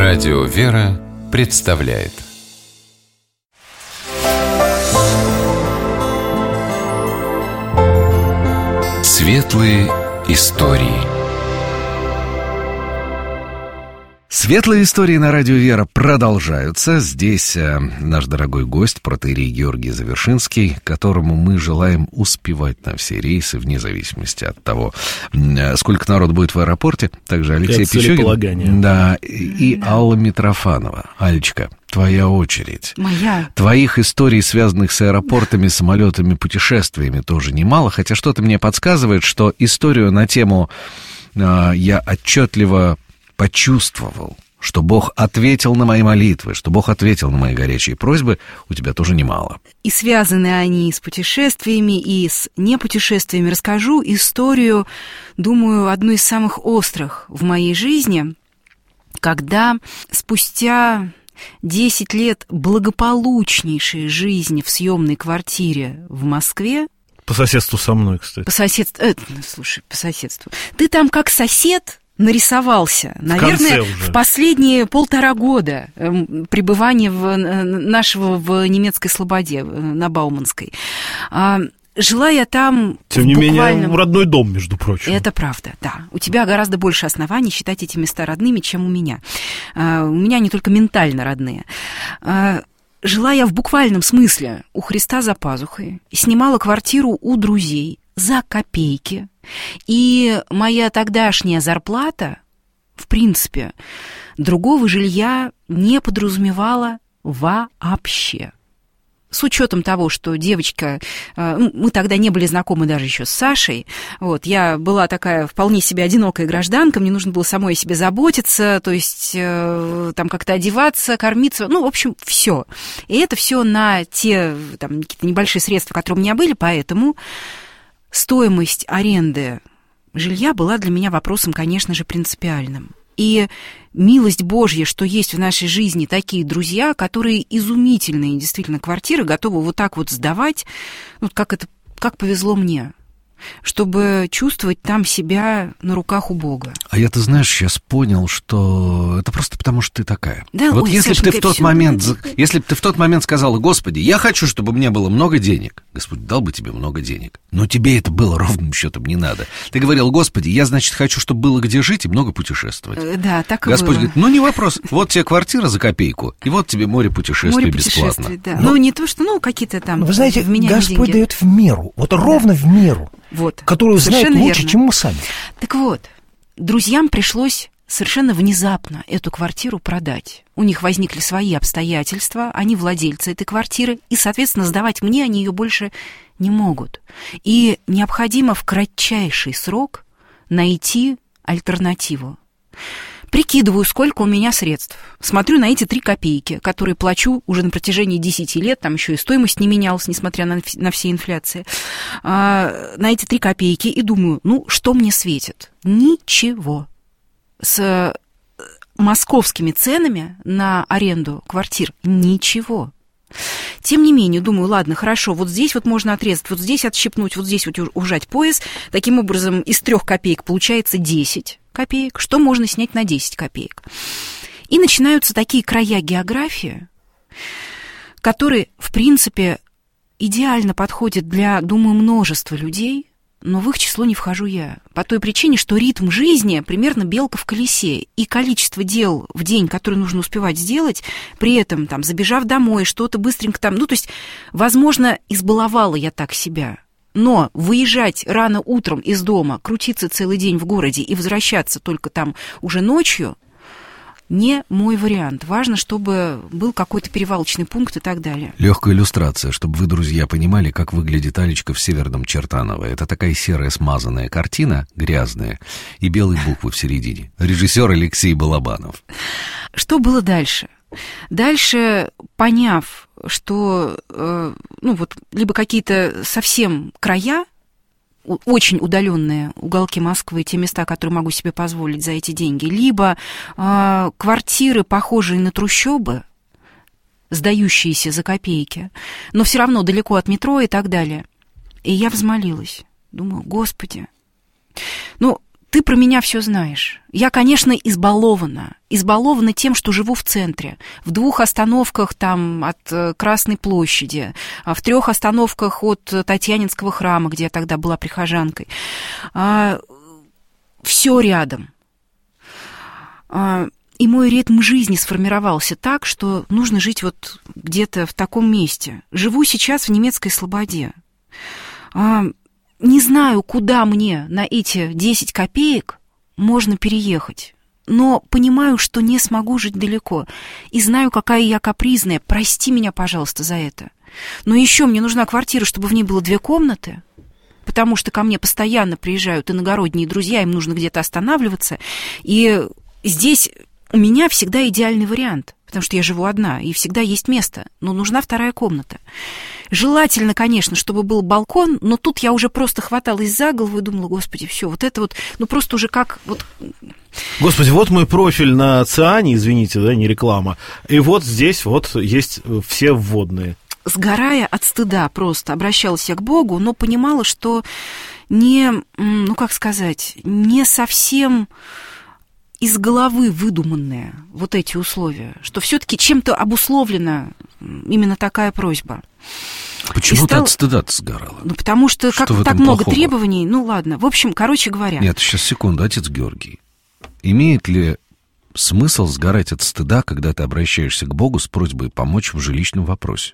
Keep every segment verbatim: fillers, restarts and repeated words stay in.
Радио «Вера» представляет Светлые истории. Светлые истории на радио «Вера» продолжаются. Здесь э, наш дорогой гость, протоиерей Георгий Завершинский, которому мы желаем успевать на все рейсы, вне зависимости от того, э, сколько народ будет в аэропорте. Также Алексей Пичугин, да, и да. Алла Митрофанова. Алечка, твоя очередь. Моя. Твоих историй, связанных с аэропортами, самолетами, путешествиями, тоже немало. Хотя что-то мне подсказывает, что историю на тему э, «я отчетливо почувствовал, что Бог ответил на мои молитвы, что Бог ответил на мои горячие просьбы», у тебя тоже немало. И связаны они с путешествиями, и с непутешествиями. Расскажу историю, думаю, одну из самых острых в моей жизни, когда спустя десять лет благополучнейшей жизни в съемной квартире в Москве, по соседству со мной, кстати. По соседству, э, слушай, по соседству. Ты там как сосед нарисовался, в наверное, в последние полтора года э, пребывания в, э, нашего в немецкой Слободе, э, на Бауманской. А, жила я там Тем не буквально... менее, родной дом, между прочим. Это правда, да. У тебя гораздо больше оснований считать эти места родными, чем у меня. А, у меня они только ментально родные. А, жила я в буквальном смысле у Христа за пазухой, снимала квартиру у друзей за копейки. И моя тогдашняя зарплата, в принципе, другого жилья не подразумевала вообще. С учетом того, что девочка, мы тогда не были знакомы даже еще с Сашей, вот, я была такая вполне себе одинокая гражданка, мне нужно было самой о себе заботиться, то есть там как-то одеваться, кормиться, ну, в общем, все. И это все на те там, какие-то небольшие средства, которые у меня были, поэтому стоимость аренды жилья была для меня вопросом, конечно же, принципиальным. И милость Божья, что есть в нашей жизни такие друзья, которые изумительные действительно квартиры готовы вот так вот сдавать, вот как это, как повезло мне, чтобы чувствовать там себя на руках у Бога. А я, ты знаешь, сейчас понял, что это просто потому, что ты такая. Да, вот ой, если бы ты в тот всё... момент, если бы ты в тот момент сказала: Господи, я хочу, чтобы мне было много денег. Господь дал бы тебе много денег, но тебе это было ровным счетом не надо. Ты говорил: Господи, я, значит, хочу, чтобы было где жить и много путешествовать. Да, так и Господь было. говорит: ну, не вопрос, вот тебе квартира за копейку, и вот тебе море путешествий море бесплатно. Путешествий, да. Но... Ну, не то, что, ну, какие-то там... Вы знаете, в меня Господь деньги дает в меру, вот ровно да. в меру, вот. которую знает лучше, верно. чем мы сами. Так вот, друзьям пришлось совершенно внезапно эту квартиру продать. У них возникли свои обстоятельства, они владельцы этой квартиры, и, соответственно, сдавать мне они ее больше не могут. И необходимо в кратчайший срок найти альтернативу. Прикидываю, сколько у меня средств. Смотрю на эти три копейки, которые плачу уже на протяжении десяти лет, там еще и стоимость не менялась, несмотря на, на все инфляции. А, на эти три копейки и думаю, ну, что мне светит? Ничего. С московскими ценами на аренду квартир ничего. Тем не менее, думаю, ладно, хорошо, вот здесь вот можно отрезать, вот здесь отщипнуть, вот здесь вот ужать пояс. Таким образом, из трех копеек получается десять копеек. Что можно снять на десять копеек? И начинаются такие края географии, которые, в принципе, идеально подходят для, думаю, множества людей, но в их число не вхожу я. По той причине, что ритм жизни примерно белка в колесе, и количество дел в день, которые нужно успевать сделать, при этом, там, забежав домой, что-то быстренько там, ну, то есть, возможно, избаловала я так себя. Но выезжать рано утром из дома, крутиться целый день в городе и возвращаться только там уже ночью не мой вариант. Важно, чтобы был какой-то перевалочный пункт и так далее. Легкая иллюстрация, чтобы вы, друзья, понимали, как выглядит Алечка в Северном Чертаново. Это такая серая смазанная картина, грязная, и белые буквы в середине. Режиссер Алексей Балабанов. Что было дальше? Дальше, поняв, что э, ну вот, либо какие-то совсем края, очень удаленные уголки Москвы, те места, которые могу себе позволить за эти деньги, либо э, квартиры, похожие на трущобы, сдающиеся за копейки, но все равно далеко от метро и так далее. И я взмолилась. Думаю, Господи, ну, ты про меня все знаешь. Я, конечно, избалована. Избалована тем, что живу в центре. В двух остановках там от Красной площади, в трех остановках от Татьянинского храма, где я тогда была прихожанкой. Все рядом. И мой ритм жизни сформировался так, что нужно жить вот где-то в таком месте. Живу сейчас в немецкой Слободе. Не знаю, куда мне на эти десять копеек можно переехать, но понимаю, что не смогу жить далеко. И знаю, какая я капризная. Прости меня, пожалуйста, за это. Но еще мне нужна квартира, чтобы в ней было две комнаты, потому что ко мне постоянно приезжают иногородние друзья, им нужно где-то останавливаться. И здесь у меня всегда идеальный вариант, потому что я живу одна, и всегда есть место, но нужна вторая комната. Желательно, конечно, чтобы был балкон, но тут я уже просто хваталась за голову и думала, господи, все, вот это вот, ну просто уже как вот... Господи, вот мой профиль на Циане, извините, да, не реклама, и вот здесь вот есть все вводные. Сгорая от стыда просто обращалась я к Богу, но понимала, что не, ну как сказать, не совсем... из головы выдуманные вот эти условия, что все-таки чем-то обусловлена именно такая просьба. Почему стал... ты от стыда-то сгорала? Ну, потому что, что как так много плохого? Требований, ну ладно. В общем, короче говоря... Нет, сейчас секунду, отец Георгий. Имеет ли смысл сгорать от стыда, когда ты обращаешься к Богу с просьбой помочь в жилищном вопросе?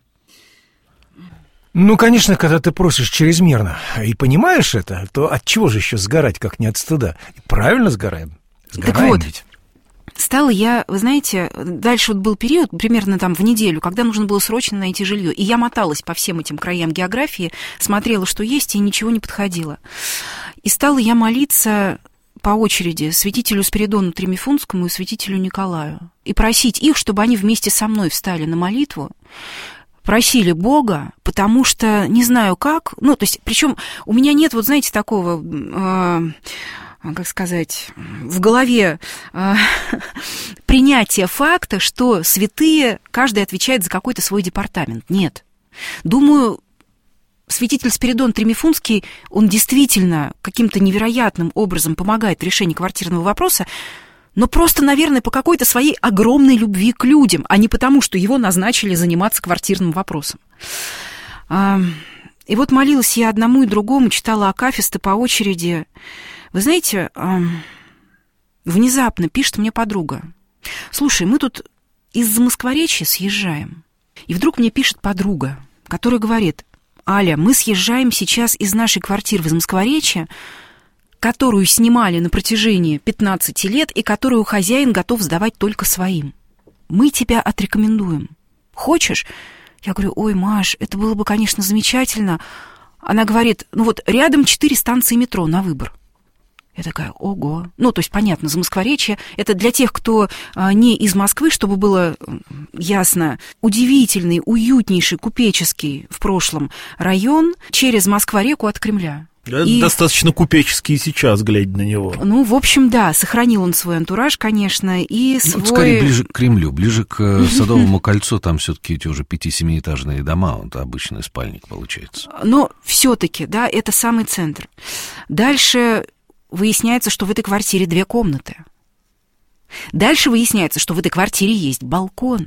Ну, конечно, когда ты просишь чрезмерно и понимаешь это, то от чего же еще сгорать, как не от стыда? И правильно сгораем. Сгораем так вот, ведь. Стала я, вы знаете, дальше вот был период, примерно там в неделю, когда нужно было срочно найти жилье. И я моталась по всем этим краям географии, смотрела, что есть, и ничего не подходило. И стала я молиться по очереди святителю Спиридону Тремифунскому и святителю Николаю. И просить их, чтобы они вместе со мной встали на молитву, просили Бога, потому что не знаю как, ну, то есть, причем у меня нет, вот знаете, такого... Э, как сказать, в голове э, принятие факта, что святые, каждый отвечает за какой-то свой департамент. Нет. Думаю, святитель Спиридон Тремифунский, он действительно каким-то невероятным образом помогает в решении квартирного вопроса, но просто, наверное, по какой-то своей огромной любви к людям, а не потому, что его назначили заниматься квартирным вопросом. И вот молилась я одному и другому, читала акафисты по очереди. Вы знаете, внезапно пишет мне подруга: слушай, мы тут из Замоскворечья съезжаем. И вдруг мне пишет подруга, которая говорит: Аля, мы съезжаем сейчас из нашей квартиры в Замоскворечье, которую снимали на протяжении пятнадцати лет и которую хозяин готов сдавать только своим. Мы тебя отрекомендуем. Хочешь? Я говорю: ой, Маш, это было бы, конечно, замечательно. Она говорит: ну вот рядом четыре станции метро на выбор. Я такая: ого. Ну, то есть, понятно, Замоскворечье — это для тех, кто а, не из Москвы, чтобы было ясно, удивительный, уютнейший, купеческий в прошлом район через Москва-реку от Кремля. И... Достаточно купеческий сейчас, глядя на него. Ну, в общем, да, сохранил он свой антураж, конечно, и свой... Ну, скорее ближе к Кремлю, ближе к Садовому кольцу, там все-таки эти уже пяти-семиэтажные дома, это обычный спальник получается. Но все-таки, да, это самый центр. Дальше выясняется, что в этой квартире две комнаты. Дальше выясняется, что в этой квартире есть балкон.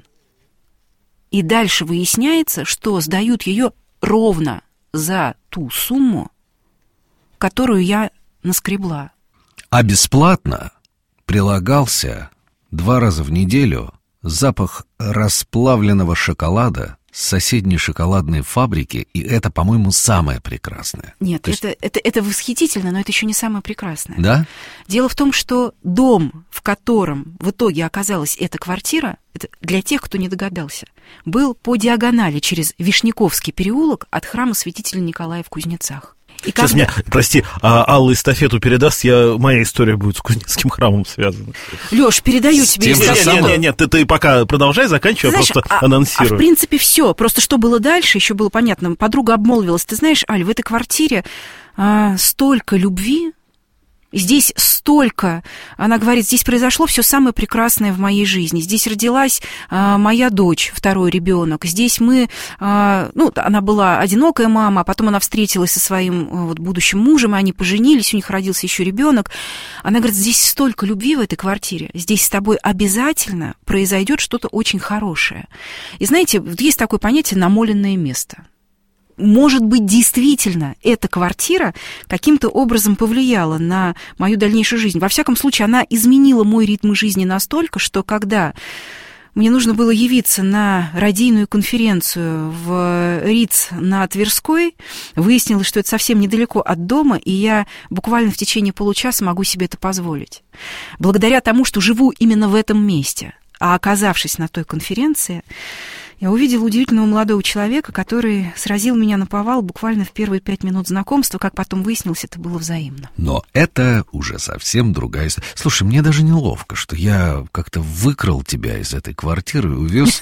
И дальше выясняется, что сдают ее ровно за ту сумму, которую я наскребла. А бесплатно прилагался два раза в неделю запах расплавленного шоколада с соседней шоколадной фабрики, и это, по-моему, самое прекрасное. Нет, То это, есть... это, это восхитительно, но это еще не самое прекрасное. Да? Дело в том, что дом, в котором в итоге оказалась эта квартира, это для тех, кто не догадался, был по диагонали через Вишняковский переулок от храма святителя Николая в Кузнецах. И Сейчас когда... мне, прости, а Алла эстафету передаст, я, моя история будет с Кузнецким храмом связана. Лёш, передаю тебе эстафету. Нет, нет, нет, ты, ты пока продолжай, заканчивай, я просто а, анонсирую. А в принципе все. Просто что было дальше, еще было понятно. Подруга обмолвилась: ты знаешь, Аль, в этой квартире а, столько любви, Здесь столько, она говорит, здесь произошло все самое прекрасное в моей жизни. Здесь родилась а, моя дочь, второй ребенок. Здесь мы, а, ну, она была одинокая мама, а потом она встретилась со своим вот, будущим мужем, и они поженились, у них родился еще ребенок. Она говорит, здесь столько любви в этой квартире, здесь с тобой обязательно произойдет что-то очень хорошее. И знаете, есть такое понятие «намоленное место». Может быть, действительно, эта квартира каким-то образом повлияла на мою дальнейшую жизнь. Во всяком случае, она изменила мой ритм жизни настолько, что когда мне нужно было явиться на радийную конференцию в РИЦ на Тверской, выяснилось, что это совсем недалеко от дома, и я буквально в течение получаса могу себе это позволить. Благодаря тому, что живу именно в этом месте. А оказавшись на той конференции, я увидела удивительного молодого человека, который сразил меня наповал буквально в первые пять минут знакомства. Как потом выяснилось, это было взаимно. Но это уже совсем другая история. Слушай, мне даже неловко, что я как-то выкрал тебя из этой квартиры и увез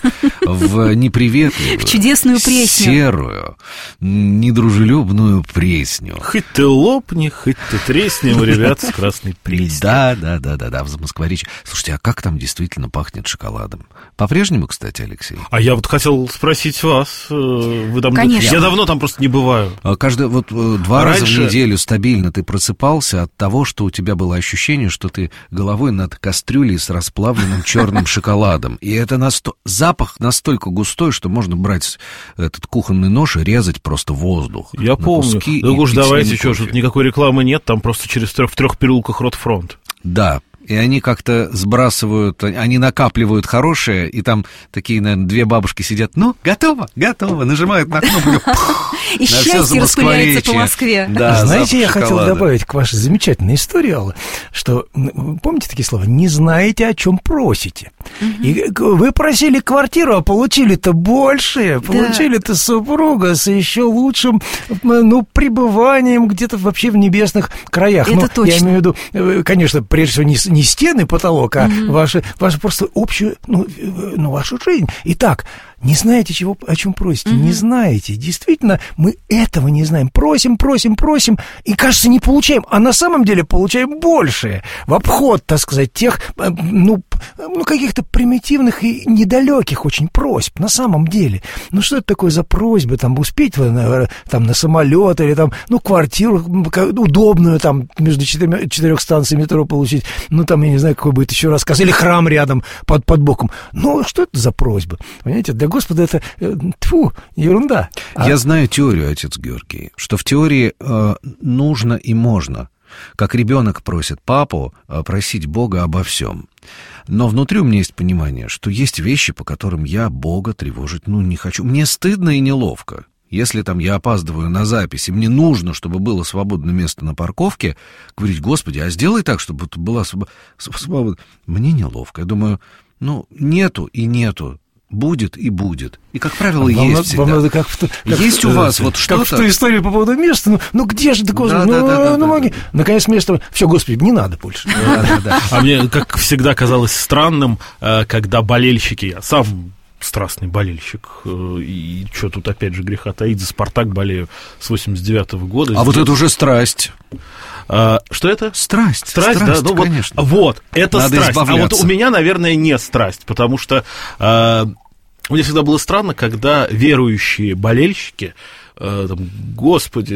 в неприветливую, в чудесную Пресню, серую, недружелюбную Пресню. Хоть ты лопни, хоть ты тресни у ребят с красной Пресней. Да, да, да, да, да, в Москворечье. Слушайте, а как там действительно пахнет шоколадом? По-прежнему, кстати, Алексей? А я вот хотел спросить вас. Вы там... Конечно. Я давно там просто не бываю. Каждый, вот два Раньше... раза в неделю стабильно ты просыпался от того, что у тебя было ощущение, что ты головой над кастрюлей с расплавленным черным шоколадом. И это насто... запах настолько густой, что можно брать этот кухонный нож и резать просто воздух. Я помню. Да уж давайте, что, тут никакой рекламы нет, там просто через трех, в трех переулках Ротфронт. Да. И они как-то сбрасывают, они накапливают хорошее, и там такие, наверное, две бабушки сидят, ну, готово, готово, нажимают на кнопку. И счастье распыляется по Москве. Да, знаете, я хотел добавить к вашей замечательной истории, Алла, что, помните такие слова, не знаете, о чем просите. И вы просили квартиру, а получили-то больше, получили-то супруга с еще лучшим, ну, пребыванием где-то вообще в небесных краях. Это точно. Я имею в виду, конечно, прежде всего, не не стены, потолок, а mm-hmm. ваши, вашу просто общую, ну, ну, вашу жизнь. Итак, не знаете, чего, о чем просите, mm-hmm. не знаете. Действительно, мы этого не знаем. Просим, просим, просим, и, кажется, не получаем. А на самом деле получаем больше. В обход, так сказать, тех, ну, ну каких-то примитивных и недалеких очень просьб. На самом деле. Ну, что это такое за просьбы? Там, успеть на, там, на самолет или там, ну, квартиру удобную, там, между четырьмя, четырех станций метро получить. Ну, там, я не знаю, какой будет еще рассказ. Или храм рядом под, под боком. Ну, что это за просьбы? Понимаете, для Господа это, тьфу, ерунда. А... Я знаю теорию, отец Георгий, что в теории э, нужно и можно, как ребенок просит папу, э, просить Бога обо всем. Но внутри у меня есть понимание, что есть вещи, по которым я Бога тревожить, ну, не хочу. Мне стыдно и неловко. Если там я опаздываю на запись, и мне нужно, чтобы было свободное место на парковке, говорить, Господи, а сделай так, чтобы была свобода. Мне неловко. Я думаю, ну, нету и нету. Будет и будет. И, как правило, вам есть надо, всегда. Вам надо как в, как есть в, у вас вот как что-то... Как в той истории по поводу места. Ну, ну где же ты, Господи? Да, ну, да, да, ну, да, ну, да, да. Наконец, место... Все, Господи, не надо больше. Да, да, да. А мне, как всегда, казалось странным, когда болельщики, я сам страстный болельщик, и что тут опять же греха таить, за «Спартак» болею с восемьдесят девятого года. А вот это уже страсть. А, что это? Страсть. Страсть, страсть да, ну конечно. Вот, вот, это Надо страсть. избавляться. А вот у меня, наверное, не страсть, потому что а, мне всегда было странно, когда верующие болельщики, а, там, Господи,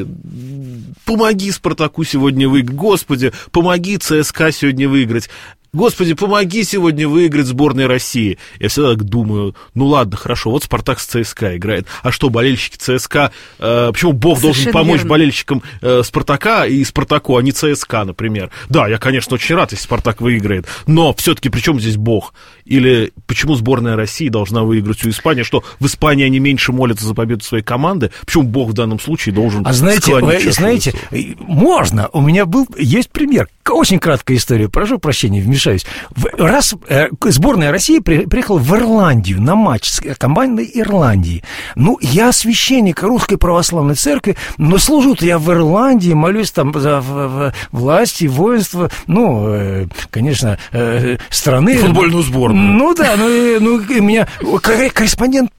помоги «Спартаку» сегодня выиграть, Господи, помоги ЦСКА сегодня выиграть. Господи, помоги сегодня выиграть сборной России. Я всегда так думаю, ну ладно, хорошо, вот «Спартак» с ЦСКА играет. А что, болельщики ЦСКА, э, почему Бог Совершенно должен помочь верно. болельщикам э, «Спартака» и «Спартаку», а не ЦСКА, например? Да, я, конечно, очень рад, если «Спартак» выиграет, но все-таки при чем здесь Бог? Или почему сборная России должна выиграть у Испании? Что, в Испании они меньше молятся за победу своей команды? Почему Бог в данном случае должен а знаете, склонить чашу знаете, весов? Можно. У меня был, есть пример. Очень краткая история. Прошу прощения, вмешаюсь. Раз э, сборная России при, приехала в Ирландию на матч с командой Ирландии. Ну, я священник Русской Православной Церкви, но служу-то я в Ирландии, молюсь там за в, в, власти, воинство, ну, э, конечно, э, страны. Футбольную сборную. Ну да, ну, ну у меня корреспондент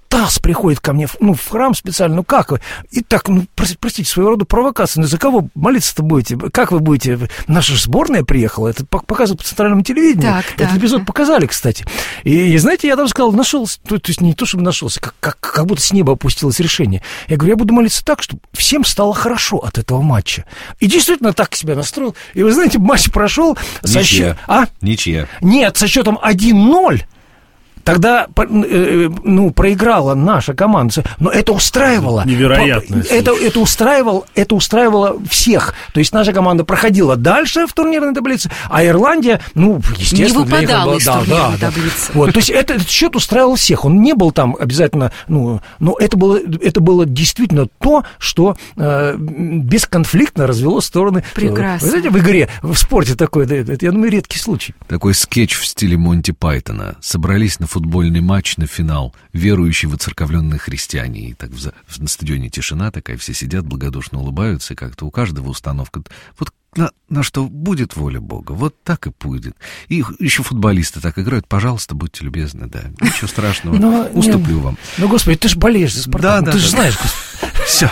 ТАСС приходит ко мне, ну, в храм специально, ну, как вы? И так, ну, простите, своего рода провокация, ну, за кого молиться-то будете? Как вы будете? Наша сборная приехала, это показывают по центральному телевидению. Так, Этот так. эпизод показали, кстати. И, и, знаете, я там сказал, нашелся, то, то есть не то, чтобы нашелся, как, как, как будто с неба опустилось решение. Я говорю, я буду молиться так, чтобы всем стало хорошо от этого матча. И действительно так себя настроил. И вы знаете, матч прошел со счетом... А? Ничья. Нет, со счетом один ноль. Тогда, ну, проиграла наша команда, но это устраивало. Невероятно. Это, это, устраивало, это устраивало всех. То есть наша команда проходила дальше в турнирной таблице, а Ирландия, ну, естественно... Не выпадала из да, турнирной да, таблицы. Да. Вот, то есть это, этот счет устраивал всех. Он не был там обязательно... Ну, но это было, это было действительно то, что э, бесконфликтно развело стороны. Прекрасно. Вы знаете, в игре, в спорте такой, это, это, я думаю, редкий случай. Такой скетч в стиле Монти Пайтона. Собрались на футбольный матч на финал, верующие воцерковленные христиане. И так в, на стадионе тишина такая, все сидят, благодушно улыбаются, и как-то у каждого установка. Вот на, на что будет воля Бога, вот так и будет. И еще футболисты так играют. Пожалуйста, будьте любезны, да. Ничего страшного, но, уступлю нет, вам. Ну, Господи, ты же болеешь за Спартак. Да, ну, да, ты да, же да. знаешь. Все.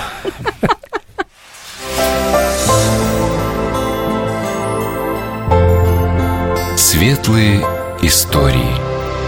Светлые истории.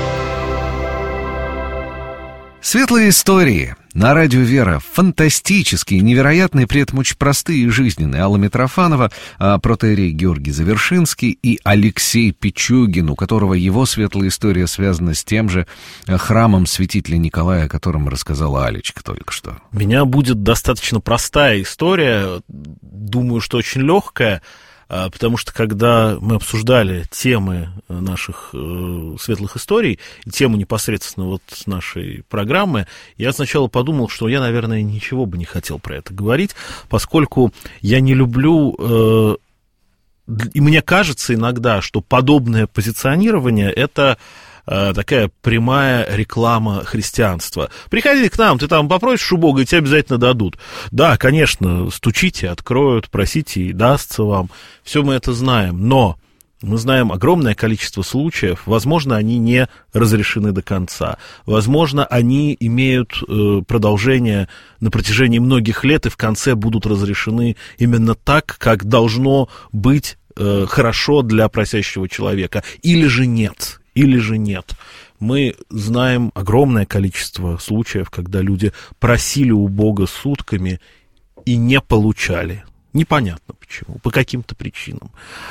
Светлые истории. На радио «Вера» фантастические, невероятные, при этом очень простые и жизненные. Алла Митрофанова, протоиерей Георгий Завершинский и Алексей Пичугин, у которого его светлая история связана с тем же храмом святителя Николая, о котором рассказала Алечка только что. У меня будет достаточно простая история, думаю, что очень легкая. Потому что, когда мы обсуждали темы наших э, светлых историй, тему непосредственно вот нашей программы, я сначала подумал, что я, наверное, ничего бы не хотел про это говорить, поскольку я не люблю... Э, и мне кажется иногда, что подобное позиционирование — это... такая прямая реклама христианства. Приходите к нам, ты там попросишь у Бога, и тебе обязательно дадут. Да, конечно, стучите, откроют, просите, и дастся вам. Все мы это знаем, но мы знаем огромное количество случаев, возможно, они не разрешены до конца, возможно, они имеют продолжение на протяжении многих лет и в конце будут разрешены именно так, как должно быть хорошо для просящего человека, или же нет. Или же нет. Мы знаем огромное количество случаев, когда люди просили у Бога сутками и не получали. Непонятно почему, по каким-то причинам.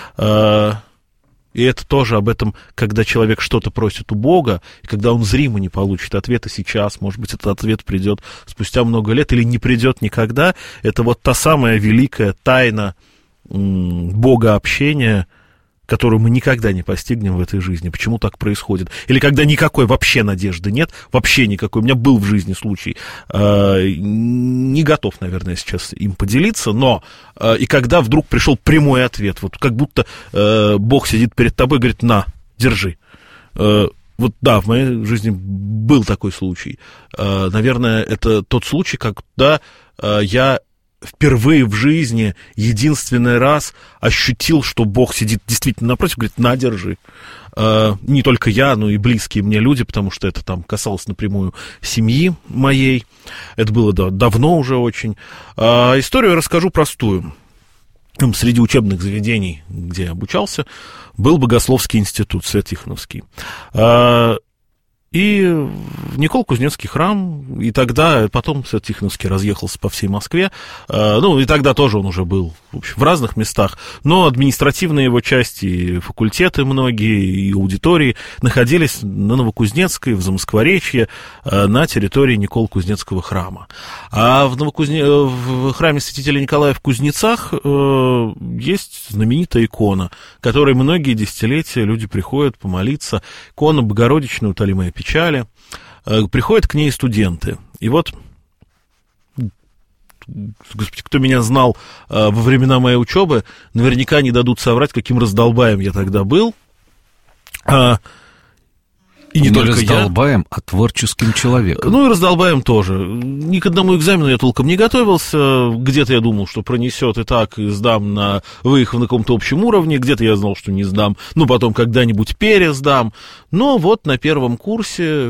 И это тоже об этом, когда человек что-то просит у Бога, и когда он зримо не получит ответа сейчас, может быть, этот ответ придет спустя много лет или не придет никогда. Это вот та самая великая тайна Бога общения, которую мы никогда не постигнем в этой жизни. Почему так происходит? Или когда никакой вообще надежды нет, вообще никакой. У меня был в жизни случай, э, не готов, наверное, сейчас им поделиться, но э, и когда вдруг пришел прямой ответ, вот как будто э, Бог сидит перед тобой и говорит: на, держи. Э, вот да, в моей жизни был такой случай. Э, наверное, это тот случай, когда э, я впервые в жизни, единственный раз ощутил, что Бог сидит действительно напротив, говорит: на, держи. Э, не только я, но и близкие мне люди, потому что это там касалось напрямую семьи моей. Это было да, давно уже очень. Э, историю я расскажу простую. Среди учебных заведений, где я обучался, был Богословский институт Свято-Тихоновский. Э, И Никол-Кузнецкий храм, и тогда, потом Свято-Тихоновский разъехался по всей Москве, ну, и тогда тоже он уже был, в общем, в разных местах, но административные его части, и факультеты многие, и аудитории находились на Новокузнецкой, в Замоскворечье, на территории Никол-Кузнецкого храма. А в, Новокузне... в храме святителя Николая в Кузнецах есть знаменитая икона, к которой многие десятилетия люди приходят помолиться, икона Богородичная утолимая печали. Приходят к ней студенты. И вот, господи, кто меня знал во времена моей учебы, наверняка не дадут соврать, каким раздолбаем я тогда был. И не, не только раздолбаем, я. а творческим человеком. Ну и раздолбаем тоже. Ни к одному экзамену я толком не готовился. Где-то я думал, что пронесет и так, и сдам на выехав на каком-то общем уровне. Где-то я знал, что не сдам. Ну, потом когда-нибудь пересдам. Но вот на первом курсе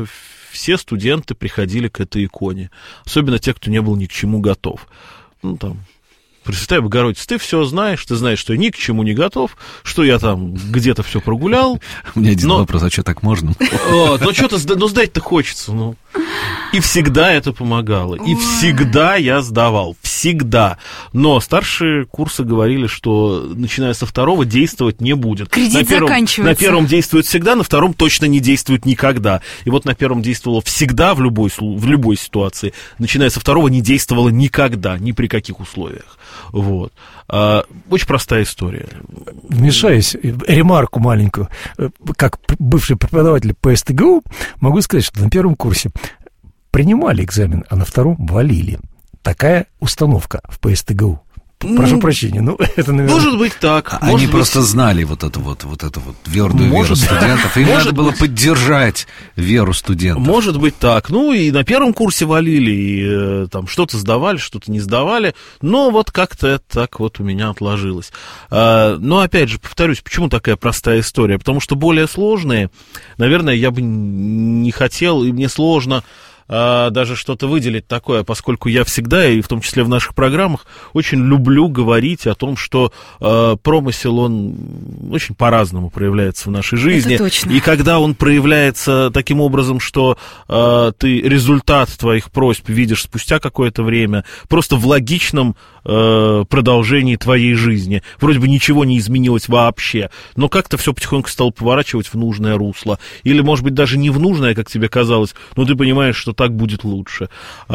все студенты приходили к этой иконе, особенно те, кто не был ни к чему готов. Ну, там... Пресвятая Богородица, ты все знаешь, ты знаешь, что я ни к чему не готов, что я там где-то все прогулял. У меня один но... вопрос, а что так можно? О, ну что-то ну, сдать-то хочется. Ну. И всегда это помогало. И всегда я сдавал. Всегда. Но старшие курсы говорили, что начиная со второго действовать не будет. Кредит на первом, заканчивается. На первом действует всегда, на втором точно не действует никогда. И вот на первом действовало всегда в любой, в любой ситуации. Начиная со второго не действовало никогда, ни при каких условиях. Вот. А, очень простая история. Вмешаюсь, ремарку маленькую. Как бывший преподаватель по эс тэ гэ у могу сказать, что на первом курсе принимали экзамен, а на втором валили. Такая установка в по эс тэ гэ у. Прошу ну, прощения, ну это, наверное... Может быть так. Они может просто быть... знали вот эту вот, вот эту вот твердую может, веру студентов. Им может надо было быть. поддержать веру студентов. Может быть так. Ну, и на первом курсе валили, и э, там что-то сдавали, что-то не сдавали. Но вот как-то это так вот у меня отложилось. А, но, опять же, повторюсь, почему такая простая история? Потому что более сложные, наверное, я бы не хотел, и мне сложно... даже что-то выделить такое, поскольку я всегда, и в том числе в наших программах, очень люблю говорить о том, что э, промысел, он очень по-разному проявляется в нашей жизни. Это точно. И когда он проявляется таким образом, что э, ты результат твоих просьб видишь спустя какое-то время, просто в логичном э, продолжении твоей жизни. Вроде бы ничего не изменилось вообще, но как-то все потихоньку стало поворачивать в нужное русло. Или, может быть, даже не в нужное, как тебе казалось, но ты понимаешь, что так будет лучше.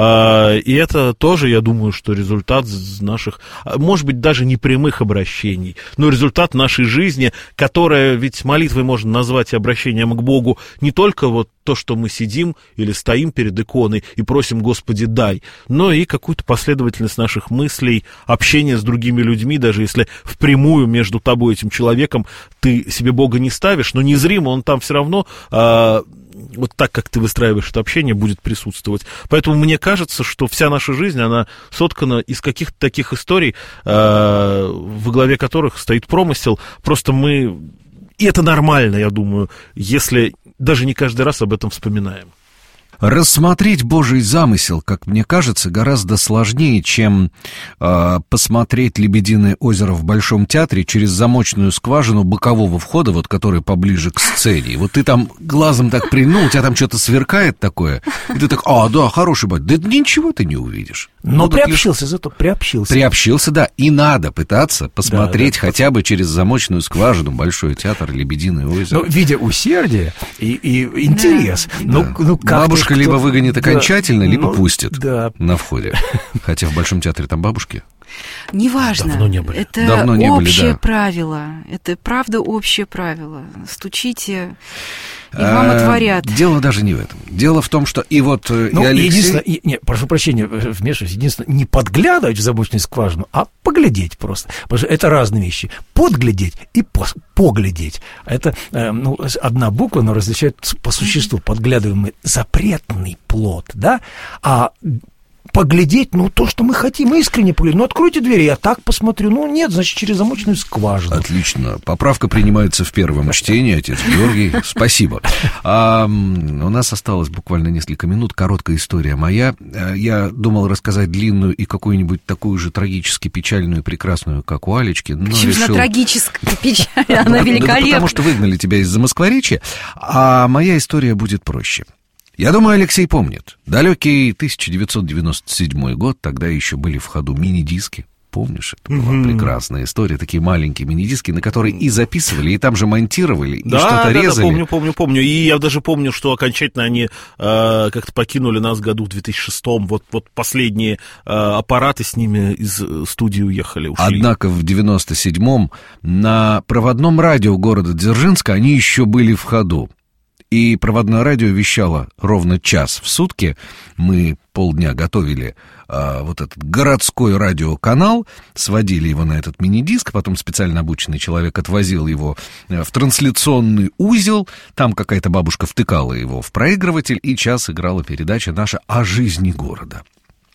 И это тоже, я думаю, что результат наших, может быть, даже не прямых обращений, но результат нашей жизни, которая, ведь молитвой можно назвать и обращением к Богу не только вот то, что мы сидим или стоим перед иконой и просим «Господи, дай», но и какую-то последовательность наших мыслей, общение с другими людьми, даже если впрямую между тобой и этим человеком ты себе Бога не ставишь, но незримо он там все равно... вот так, как ты выстраиваешь это общение, будет присутствовать. Поэтому мне кажется, что вся наша жизнь, она соткана из каких-то таких историй, э, во главе которых стоит промысел. Просто мы... И это нормально, я думаю, если даже не каждый раз об этом вспоминаем. Рассмотреть Божий замысел, как мне кажется, гораздо сложнее, чем э, посмотреть «Лебединое озеро» в Большом театре через замочную скважину бокового входа, вот который поближе к сцене. И вот ты там глазом так прильнул, у тебя там что-то сверкает такое, и ты так, а, да, хороший батя, да ничего ты не увидишь. Но ну, приобщился, зато приобщился. Приобщился, да, и надо пытаться посмотреть да, да, хотя бы через замочную скважину Большой театр, «Лебединое озеро». Ну, видя усердие и, и интерес. Да. Ну, да. ну, как бабушка либо выгонит окончательно, да, либо ну, пустит да. на входе. Хотя в Большом театре там бабушки. Неважно. Давно не были. Это Давно не общее были, да. правило. Это правда общее правило. Стучите, и вам отворят. Дело даже не в этом. Дело в том, что и вот ну, и Алексей... единственное, и, не, прошу прощения, вмешиваюсь, единственное, не подглядывать в замочную скважину, а поглядеть просто. Потому что это разные вещи. Подглядеть и пос, поглядеть. Это э, ну, одна буква, но различает по существу. Подглядываемый запретный плод, да? А поглядеть, ну, то, что мы хотим, искренне поглядеть. Ну, откройте дверь, я так посмотрю. Ну, нет, значит, через замочную скважину. Отлично. Поправка принимается в первом чтении, отец Георгий. Спасибо. А, у нас осталось буквально несколько минут. Короткая история моя. Я думал рассказать длинную и какую-нибудь такую же трагически печальную и прекрасную, как у Алечки. Почему же трагическая печаль? Она великолепна. Потому что выгнали тебя из-за Москворечья. А моя история будет проще. Я думаю, Алексей помнит. Далекий тысяча девятьсот девяносто седьмой год, тогда еще были в ходу мини-диски. Помнишь, это была mm-hmm. прекрасная история. Такие маленькие мини-диски, на которые и записывали, и там же монтировали, и да, что-то да, резали. Да, помню, помню, помню. И я даже помню, что окончательно они э, как-то покинули нас в году в две тысячи шестом. Вот, вот последние э, аппараты с ними из студии уехали, ушли. Однако в девяносто седьмом на проводном радио города Дзержинска они еще были в ходу. И проводное радио вещало ровно час в сутки. Мы полдня готовили а, вот этот городской радиоканал, сводили его на этот мини-диск, потом специально обученный человек отвозил его в трансляционный узел, там какая-то бабушка втыкала его в проигрыватель, и час играла передача наша о жизни города.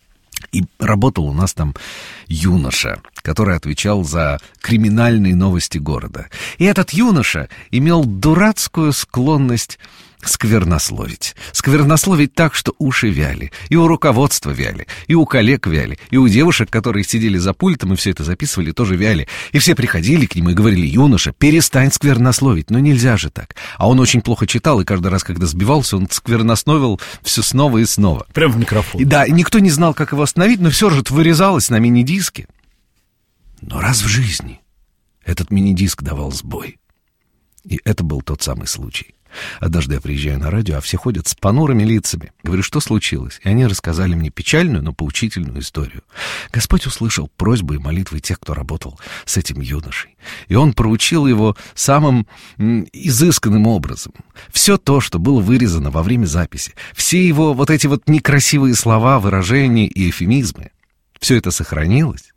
И работал у нас там юноша, который отвечал за криминальные новости города. И этот юноша имел дурацкую склонность сквернословить. Сквернословить так, что уши вяли. И у руководства вяли, и у коллег вяли, и у девушек, которые сидели за пультом и все это записывали, тоже вяли. И все приходили к нему и говорили: юноша, перестань сквернословить. Но нельзя же так. А он очень плохо читал, и каждый раз, когда сбивался, он сквернословил все снова и снова. Прямо в микрофон. И, да, и никто не знал, как его остановить, но все же это вырезалось на мини-диске. Но раз в жизни этот мини-диск давал сбой. И это был тот самый случай. Однажды я приезжаю на радио, а все ходят с понурыми лицами. Говорю, что случилось? И они рассказали мне печальную, но поучительную историю. Господь услышал просьбы и молитвы тех, кто работал с этим юношей. И он проучил его самым м, изысканным образом. Все то, что было вырезано во время записи, все его вот эти вот некрасивые слова, выражения и эвфемизмы, все это сохранилось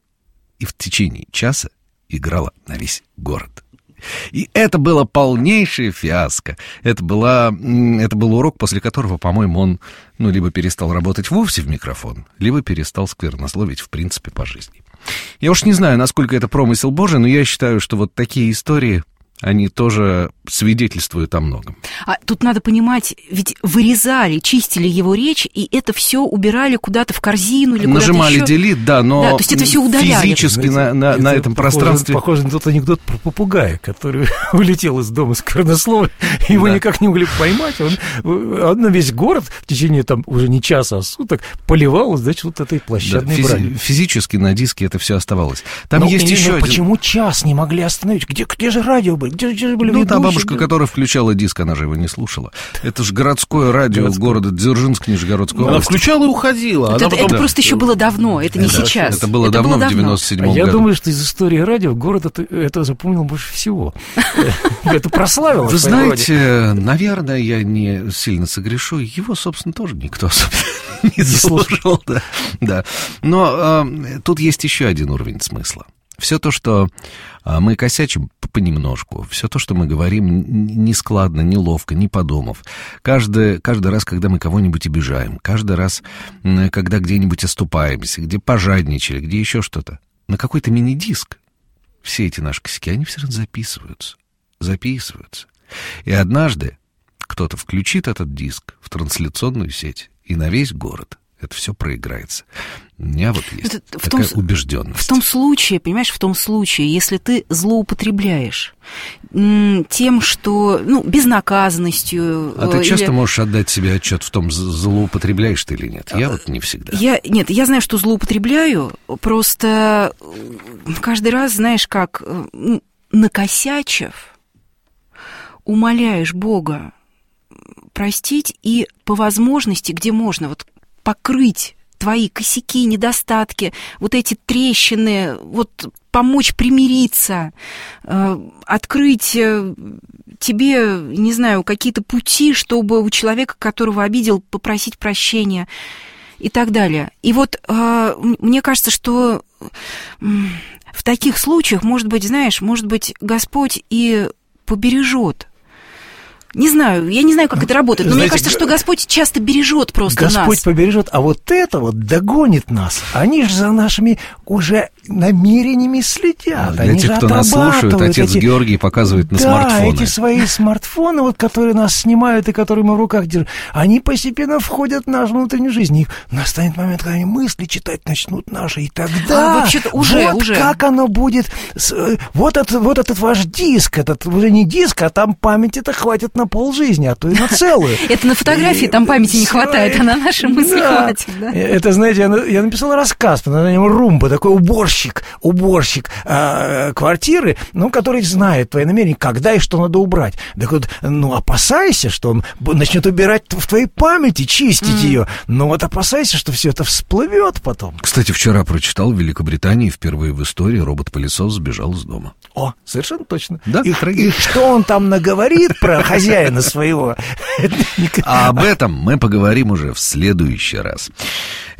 и в течение часа играло на весь город. И это было полнейшее фиаско. Это, была, это был урок, после которого, по-моему, он ну, либо перестал работать вовсе в микрофон, либо перестал сквернословить в принципе по жизни. Я уж не знаю, насколько это промысел Божий, но я считаю, что вот такие истории, они тоже свидетельствуют о многом. А тут надо понимать, ведь вырезали, чистили его речь, и это все убирали куда-то в корзину или куда-то Нажимали еще. делит, да, но да, то есть это все удаляли. Физически на, на, это на этом похоже, пространстве... Похоже на тот анекдот про попугая, который улетел из дома сквернословия, его Да. никак не могли поймать. Он, он на весь город в течение там уже не часа, а суток поливал, значит, вот этой Да, площадной физи- бранью. физически на диске это все оставалось. Там Но есть именно еще один... почему час не могли остановить? Где, где же радио были? Где, где же были Ну, та ведущие? бабушка, которая включала диск, она же его не слушала. Это же городское радио Городское. города Дзержинск, Нижегородской Она области. включала и уходила. Вот Она это, потом- это просто еще было давно, это не Это- сейчас. Это было давно, в девяносто седьмом Я году. думаю, что из истории радио город это, это запомнил больше всего. Это прославило. Вы в своем роде. знаете, наверное, я не сильно согрешу. Его, собственно, тоже никто особенно не слушал. Да, да. Но э, тут есть еще один уровень смысла. Все то, что э, мы косячим понемножку, все то, что мы говорим н- нескладно, неловко, не подумав. Каждый, каждый раз, когда мы кого-нибудь обижаем, каждый раз, м, когда где-нибудь оступаемся, где пожадничали, где еще что-то, на какой-то мини-диск все эти наши косяки, они все равно записываются. Записываются. И однажды кто-то включит этот диск в трансляционную сеть, и на весь город это все проиграется. У меня вот есть Это в такая том, убежденность. В том случае, понимаешь, в том случае, если ты злоупотребляешь м, тем, что, ну, безнаказанностью... А ты э, часто или... можешь отдать себе отчет в том, з- злоупотребляешь ты или нет? Я вот не всегда. Я, нет, я знаю, что злоупотребляю, просто э, каждый раз, знаешь, как, э, ну, накосячив, умоляешь Бога простить и по возможности, где можно, вот покрыть твои косяки, недостатки, вот эти трещины, вот помочь примириться, э, открыть э, тебе, не знаю, какие-то пути, чтобы у человека, которого обидел, попросить прощения и так далее. И вот э, мне кажется, что э, в таких случаях, может быть, знаешь, может быть, Господь и побережет. Не знаю, я не знаю, как это работает, но Знаете, мне кажется, что Господь часто бережет просто Господь нас. побережет, а вот это вот догонит нас. Они же за нашими уже намерениями следят. Для Они тех, же кто нас слушает, отрабатывают отец эти... Георгий показывает на да, смартфоны. эти свои смартфоны, вот, которые нас снимают и которые мы в руках держим, они постепенно входят в нашу внутреннюю жизнь. И настанет момент, когда они мысли читать начнут наши, и тогда А, вообще-то уже, вот уже. как оно будет. с- Вот этот, вот этот ваш диск, этот уже не диск, а там памяти-то хватит на полжизни, а то и на целую. Это на фотографии там памяти не хватает, а на наши мысли Да. хватит, да? Это, знаете, я, на- я написал рассказ под названием «Румба», такой уборщик, уборщик а, квартиры, ну, который знает твои намерения, когда и что надо убрать. Так вот, ну, опасайся, что он б- начнет убирать в твоей памяти, чистить ее. Но вот опасайся, что все это всплывет потом. Кстати, вчера прочитал, в Великобритании впервые в истории робот-пылесос сбежал из дома. О, совершенно точно. Да, и, трагедия. и что он там наговорит про хозяина своего? это никак- А об этом мы поговорим уже в следующий раз.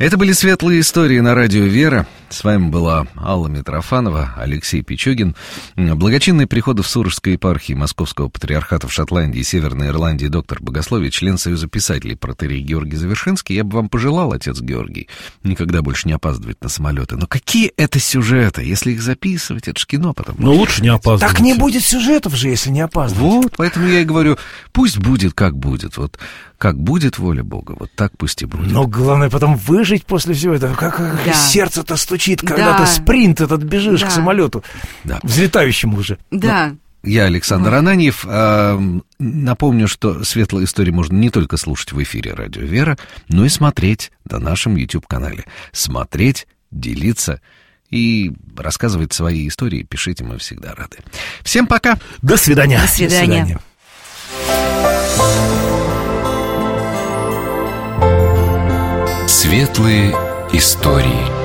Это были «Светлые истории» на радио «Вера». С вами была Алла Митрофанова, Алексей Пичугин. Благочинный приходов Сурожской епархии Московского патриархата в Шотландии и Северной Ирландии доктор богословия, член Союза писателей протоиерей Георгий Завершинский. Я бы вам пожелал, отец Георгий, никогда больше не опаздывать на самолеты. Но какие это сюжеты? Если их записывать, это ж кино потом. Но лучше не опаздывать. Так не будет сюжетов же, если не опаздывать. Вот, поэтому я и говорю, пусть будет, как будет. Вот как будет воля Бога, вот так пусть и будет. Но главное потом выжить после всего этого. Как, как Да. сердце-то стучит, когда Да. ты спринт этот бежишь Да. к самолету, Да. взлетающему уже. Да. Я Александр Ананьев. А, напомню, что «Светлые истории» можно не только слушать в эфире «Радио Вера», но и смотреть на нашем YouTube-канале. Смотреть, делиться и рассказывать свои истории. Пишите, мы всегда рады. Всем пока. До свидания. До свидания. До свидания. Светлые истории.